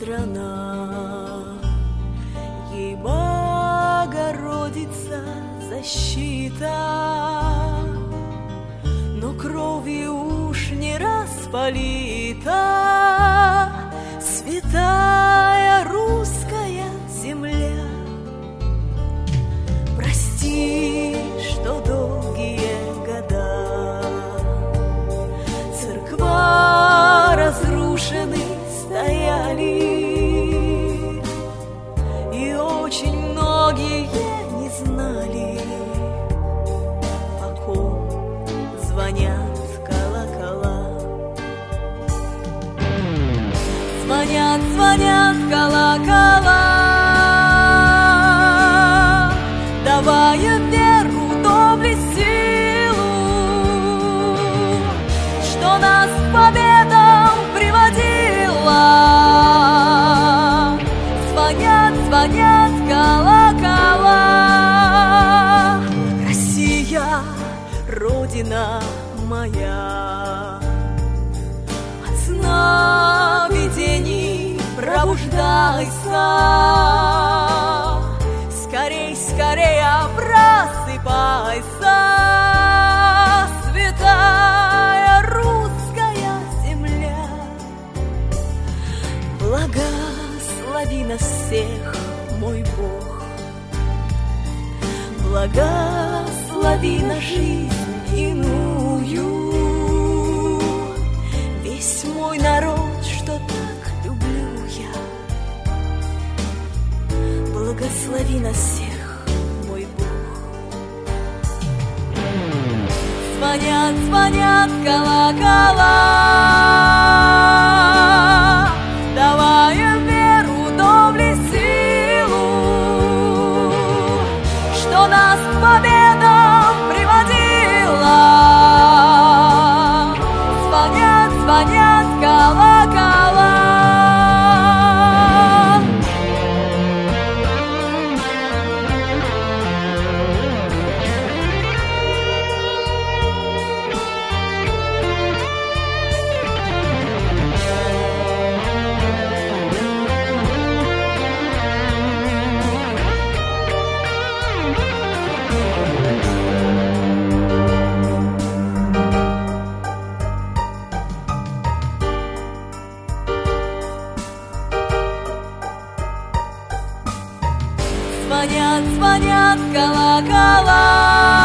страна, ей Богородица защита, но кровью уж не распалита святая русская земля. Прости, что долгие года церква разрушены стояли, и очень многие не знали, по ком звонят колокола. Звонят, звонят колокола, давая веру, доблесть, силу, что нас к победам приводила. Звонят, звонят колокола. Россия, Родина моя, от сна видений пробуждайся. Скорей, скорей, просыпайся, святая русская земля. Благослови нас всех, мой Бог, благослови на жизнь иную. Весь мой народ, что так люблю я, благослови нас всех, мой Бог. Звонят, звонят колокола, давая веру, доблесть, силу, что нас к победам приводила. Звонят, звонят колокола. Звонят, звонят колокола.